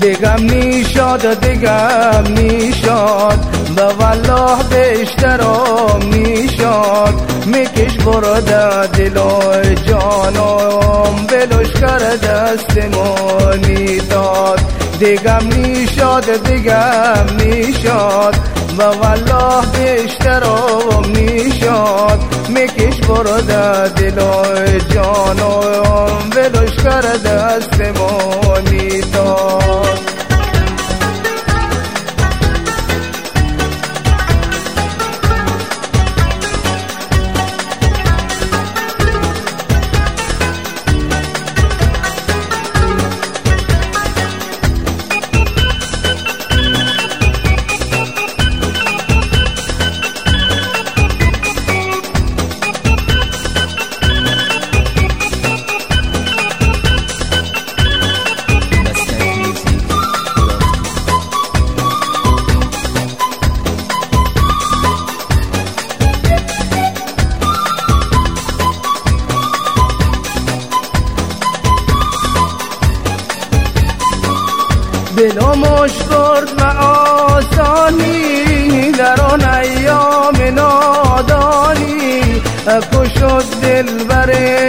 دیگم نیشاد دیگم نیشاد به والله بیشترم نیشاد میکش برده دل و جانم بلوش کرد دستمونی داد دیگم نیشاد دیگم نیشاد به والله بیشترم نیشاد میکش برده دل و جانم بلوش کرد دستمونی داد دلمش برد و آسانی در آن ایام نادانی کشد دل بر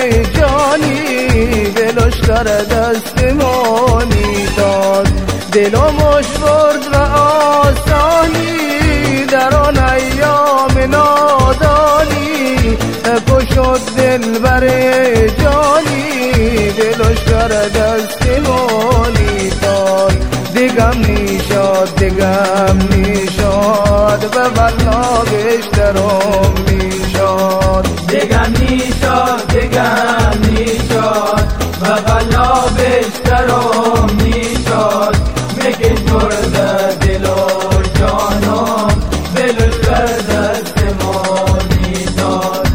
جانی دلش کرد دستمانی داد دلمش برد و آسانی در آن ایام نادانی کشد دل بر جانی دلش کرد دستمانی داد دیگم نیشاد دیگم نیشاد به والله بیشترم نیشاد دیگم نیشاد دیگم نیشاد به والله بیشترم نیشاد میکش برده دل و جانم بلوش کرد دستمونی داد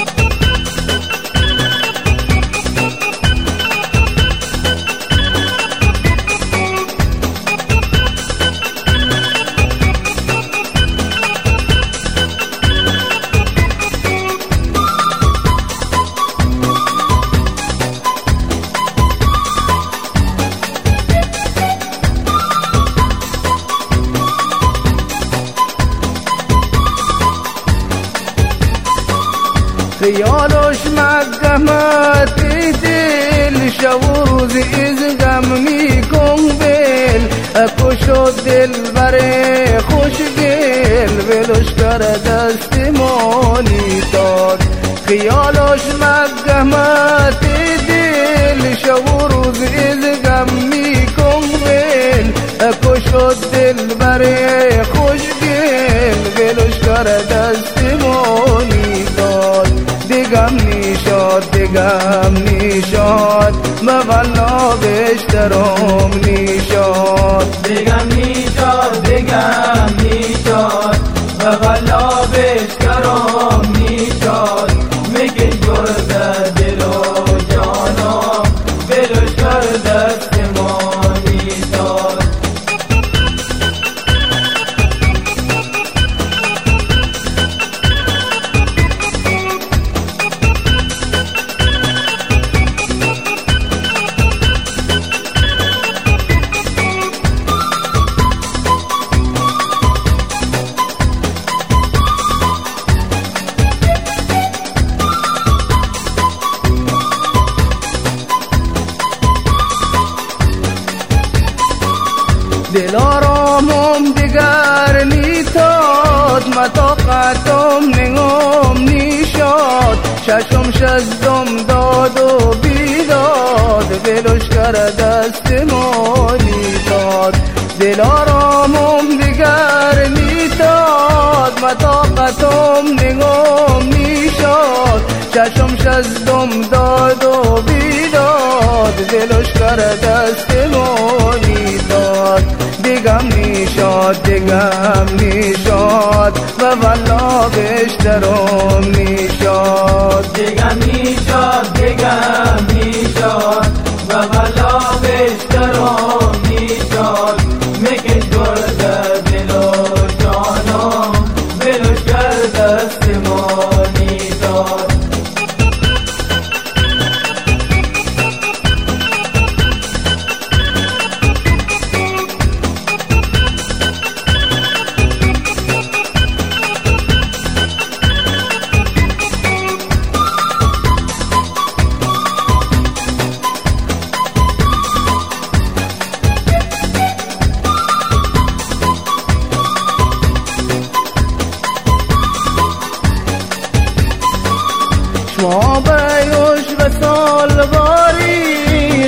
خیالش مقامتی دل شوروز از غم میکن بل کشد دل بره خوشگل بلوش کرد دستمانی داد خیالش مقامتی دل شوروز از غم میکن بل کشد دل بره خوشگل بلوش کرد دستمانی داد دیگم نیشاد دیگم نیشاد به والله بیشترم نیشاد دیگم نیشاد دیگم نیشاد به والله بیشترم نیشاد میکش برده دل و جانم بلوش کرد دستمانی داد دلارامم دیگر نیتاد مطاقتم نگم نیشاد ششم شزدم داد و بیداد بلوش کرد دستمانی داد دلارامم دیگر نیتاد مطاقتم نگم نیشاد ششم شزدم داد و بیداد بلوش کرد دستمانی داد دیگم نیشاد دیگم نیشاد و والله بیشترم نیشاد دیگم نیشاد دیگم نیشاد و والله بیشترم نیشاد میکش برده دل و جانم بلوش کرد دستمانی داد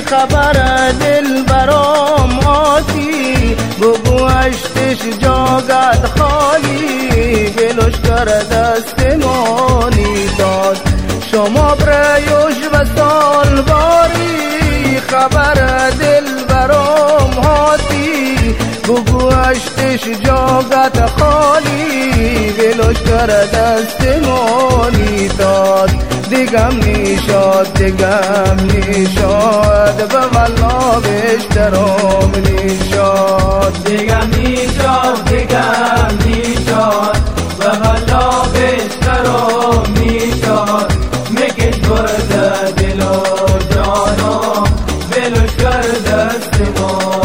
خبر دل برام آتی بگو اشتش جاگت خالی گلوش کر دستمانی داد شما بریوش و سال باری خبر دل برام آتی بگو اشتش جاگت خالی گلوش کر دستمانی داد دیگم نیشاد به والله بشترام نیشاد دیگم نیشاد به والله بشترام نیشاد مکش برد دل و جانم بلوش کرد دست ما